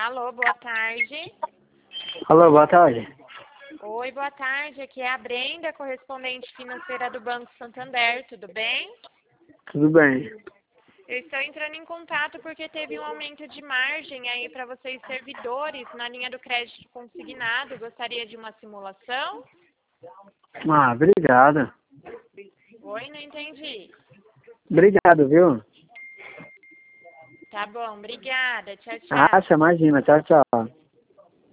Alô, boa tarde. Alô, boa tarde. Oi, boa tarde. Aqui é a Brenda, correspondente financeira do Banco Santander. Tudo bem? Tudo bem. Eu estou entrando em contato porque teve um aumento de margem aí para vocês servidores na linha do crédito consignado. Gostaria de uma simulação? Ah, obrigado. Oi, não entendi. Obrigado, viu? Tá bom, obrigada. Tchau, Ah, tchau. você imagina. Tchau, tchau.